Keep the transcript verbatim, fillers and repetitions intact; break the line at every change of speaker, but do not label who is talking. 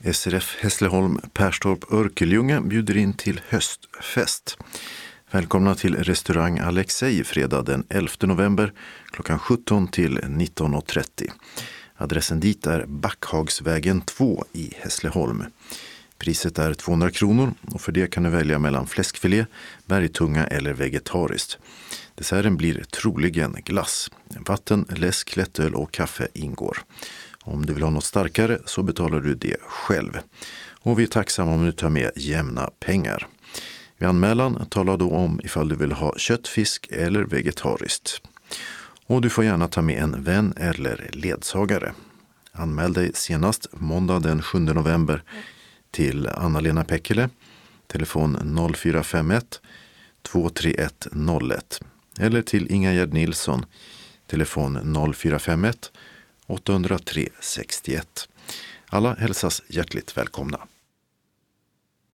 S R F Hässleholm Perstorp Örkelljunga bjuder in till höstfest. Välkomna till restaurang Alexei fredag den elfte november klockan sjutton till nitton och trettio. Adressen dit är Backhagsvägen två i Hässleholm. Priset är tvåhundra kronor och för det kan du välja mellan fläskfilé, bergtunga eller vegetariskt. Desserten blir troligen glass. Vatten, läsk, lättöl och kaffe ingår. Om du vill ha något starkare så betalar du det själv. Och vi är tacksamma om du tar med jämna pengar. Vid anmälan tala då om ifall du vill ha kött, fisk eller vegetariskt. Och du får gärna ta med en vän eller ledsagare. Anmäl dig senast måndag den sjunde november till Anna-Lena Pekkele, telefon noll fyra fem ett två tre ett noll ett eller till Inga Gerd Nilsson, telefon noll fyra fem ett åtta noll tre sex ett. Alla hälsas hjärtligt välkomna.